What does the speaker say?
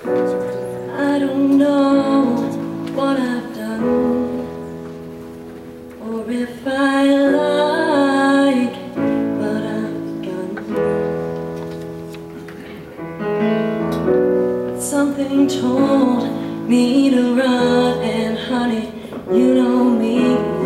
I don't know what I've done, or if I like what I've done. Something told me to run, and honey, you know me.